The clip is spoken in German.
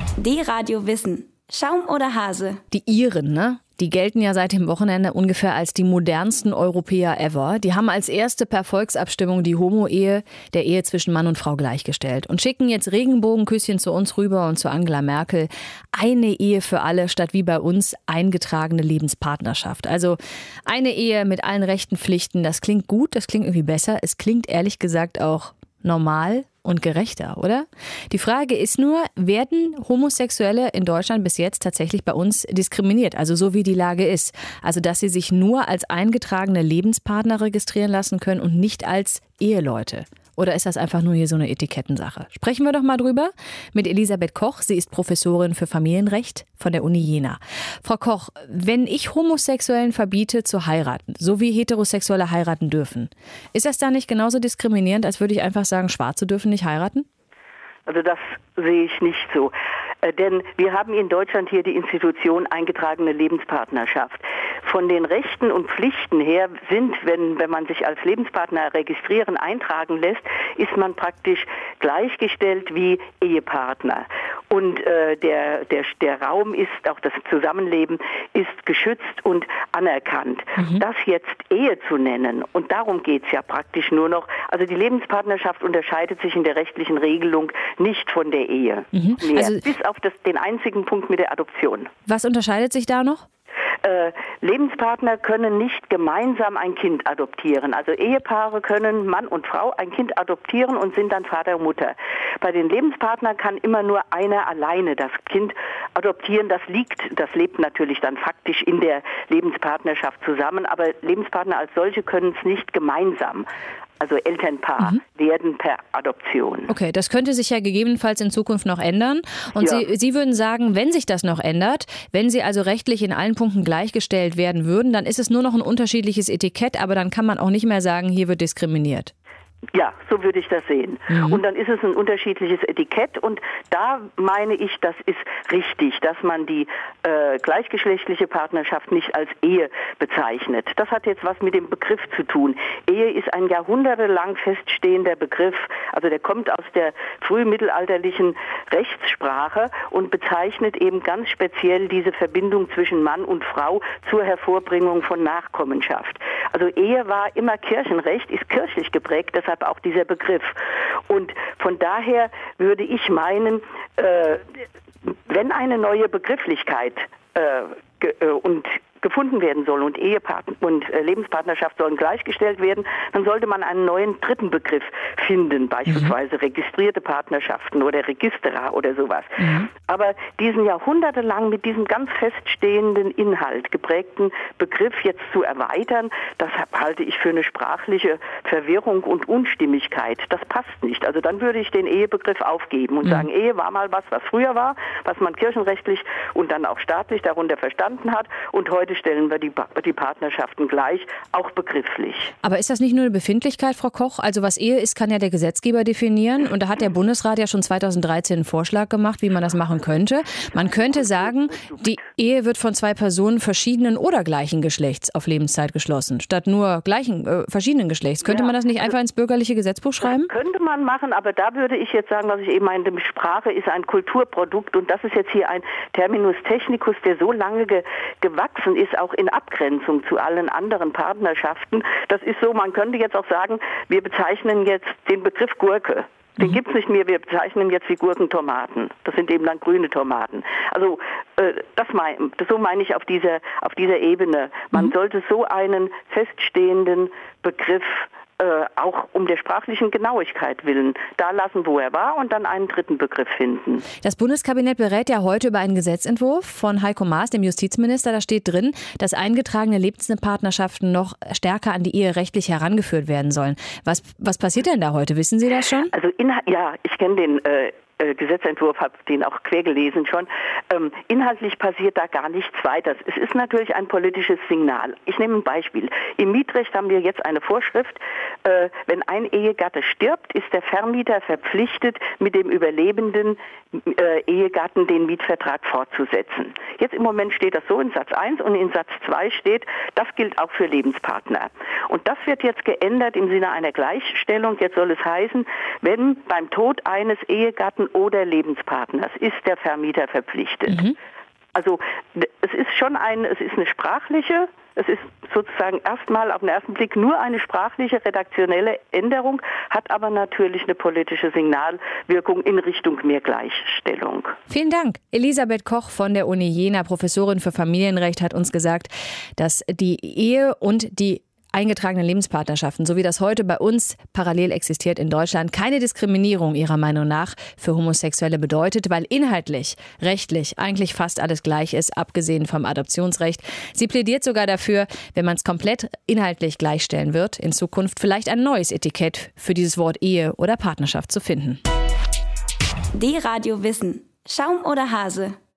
D-Radio Wissen. Schaum oder Hase? Die Iren, ne? Die gelten ja seit dem Wochenende ungefähr als die modernsten Europäer ever. Die haben als erste per Volksabstimmung die Homo-Ehe, der Ehe zwischen Mann und Frau, gleichgestellt und schicken jetzt Regenbogenküsschen zu uns rüber und zu Angela Merkel. Eine Ehe für alle statt wie bei uns eingetragene Lebenspartnerschaft. Also eine Ehe mit allen Rechten, Pflichten. Das klingt gut, das klingt irgendwie besser. Es klingt ehrlich gesagt auch normal und gerechter, oder? Die Frage ist nur, werden Homosexuelle in Deutschland bis jetzt tatsächlich bei uns diskriminiert? Also so wie die Lage ist. Also dass sie sich nur als eingetragene Lebenspartner registrieren lassen können und nicht als Eheleute. Oder ist das einfach nur hier so eine Etikettensache? Sprechen wir doch mal drüber mit Elisabeth Koch. Sie ist Professorin für Familienrecht von der Uni Jena. Frau Koch, wenn ich Homosexuellen verbiete zu heiraten, so wie Heterosexuelle heiraten dürfen, ist das da nicht genauso diskriminierend, als würde ich einfach sagen, Schwarze dürfen nicht heiraten? Also das sehe ich nicht so. Denn wir haben in Deutschland hier die Institution eingetragene Lebenspartnerschaft. Von den Rechten und Pflichten her sind, wenn man sich als Lebenspartner registrieren, eintragen lässt, ist man praktisch gleichgestellt wie Ehepartner. Und der Raum ist, auch das Zusammenleben, ist geschützt und anerkannt. Das jetzt Ehe zu nennen, und darum geht es ja praktisch nur noch, also die Lebenspartnerschaft unterscheidet sich in der rechtlichen Regelung nicht von der Ehe. Also, bis auf den einzigen Punkt mit der Adoption. Was unterscheidet sich da noch? Lebenspartner können nicht gemeinsam ein Kind adoptieren. Also Ehepaare können, Mann und Frau, ein Kind adoptieren und sind dann Vater und Mutter. Bei den Lebenspartnern kann immer nur einer alleine das Kind adoptieren. Das lebt natürlich dann faktisch in der Lebenspartnerschaft zusammen, aber Lebenspartner als solche können es nicht gemeinsam. Also Elternpaar werden per Adoption. Okay, das könnte sich ja gegebenenfalls in Zukunft noch ändern. Und ja. Sie würden sagen, wenn sich das noch ändert, wenn Sie also rechtlich in allen Punkten gleichgestellt werden würden, dann ist es nur noch ein unterschiedliches Etikett, aber dann kann man auch nicht mehr sagen, hier wird diskriminiert. Ja, so würde ich das sehen. Und dann ist es ein unterschiedliches Etikett und da meine ich, das ist richtig, dass man die gleichgeschlechtliche Partnerschaft nicht als Ehe bezeichnet. Das hat jetzt was mit dem Begriff zu tun. Ehe ist ein jahrhundertelang feststehender Begriff, also der kommt aus der frühmittelalterlichen Rechtssprache und bezeichnet eben ganz speziell diese Verbindung zwischen Mann und Frau zur Hervorbringung von Nachkommenschaft. Also Ehe war immer Kirchenrecht, ist kirchlich geprägt, deshalb auch dieser Begriff. Und von daher würde ich meinen, wenn eine neue Begrifflichkeit gefunden werden soll und Ehepartner und Lebenspartnerschaft sollen gleichgestellt werden, dann sollte man einen neuen dritten Begriff finden, beispielsweise registrierte Partnerschaften oder Registerer oder sowas. Aber diesen jahrhundertelang mit diesem ganz feststehenden Inhalt geprägten Begriff jetzt zu erweitern, das halte ich für eine sprachliche Verwirrung und Unstimmigkeit. Das passt nicht. Also dann würde ich den Ehebegriff aufgeben und sagen, Ehe war mal was früher war, was man kirchenrechtlich und dann auch staatlich darunter verstanden hat, und heute stellen wir die Partnerschaften gleich, auch begrifflich. Aber ist das nicht nur eine Befindlichkeit, Frau Koch? Also was Ehe ist, kann ja der Gesetzgeber definieren. Und da hat der Bundesrat ja schon 2013 einen Vorschlag gemacht, wie man das machen könnte. Man könnte sagen, die Ehe wird von zwei Personen verschiedenen oder gleichen Geschlechts auf Lebenszeit geschlossen, statt nur verschiedenen Geschlechts. Könnte man das nicht einfach ins bürgerliche Gesetzbuch schreiben? Das könnte man machen, aber da würde ich jetzt sagen, was ich eben meinte, Sprache ist ein Kulturprodukt und das ist jetzt hier ein Terminus technicus, der so lange gewachsen ist, auch in Abgrenzung zu allen anderen Partnerschaften. Das ist so, man könnte jetzt auch sagen, wir bezeichnen jetzt den Begriff Gurke. Den gibt es nicht mehr, wir bezeichnen jetzt wie Gurkentomaten. Das sind eben dann grüne Tomaten. Also so meine ich auf dieser Ebene. Man sollte so einen feststehenden Begriff auch um der sprachlichen Genauigkeit willen da lassen, wo er war, und dann einen dritten Begriff finden. Das Bundeskabinett berät ja heute über einen Gesetzentwurf von Heiko Maas, dem Justizminister. Da steht drin, dass eingetragene Lebenspartnerschaften noch stärker an die Ehe rechtlich herangeführt werden sollen. Was passiert denn da heute? Wissen Sie das schon? Also ich kenne den Gesetzentwurf, habe den auch quer gelesen schon. Inhaltlich passiert da gar nichts weiter. Es ist natürlich ein politisches Signal. Ich nehme ein Beispiel. Im Mietrecht haben wir jetzt eine Vorschrift, wenn ein Ehegatte stirbt, ist der Vermieter verpflichtet, mit dem überlebenden Ehegatten den Mietvertrag fortzusetzen. Jetzt im Moment steht das so in Satz 1 und in Satz 2 steht, das gilt auch für Lebenspartner. Und das wird jetzt geändert im Sinne einer Gleichstellung. Jetzt soll es heißen, wenn beim Tod eines Ehegatten oder Lebenspartners ist der Vermieter verpflichtet. Also es ist sozusagen erstmal auf den ersten Blick nur eine sprachliche, redaktionelle Änderung, hat aber natürlich eine politische Signalwirkung in Richtung mehr Gleichstellung. Vielen Dank. Elisabeth Koch von der Uni Jena, Professorin für Familienrecht, hat uns gesagt, dass die Ehe und die eingetragenen Lebenspartnerschaften, so wie das heute bei uns parallel existiert in Deutschland, keine Diskriminierung ihrer Meinung nach für Homosexuelle bedeutet, weil inhaltlich, rechtlich eigentlich fast alles gleich ist, abgesehen vom Adoptionsrecht. Sie plädiert sogar dafür, wenn man es komplett inhaltlich gleichstellen wird, in Zukunft vielleicht ein neues Etikett für dieses Wort Ehe oder Partnerschaft zu finden. Die Radio Wissen. Schaum oder Hase?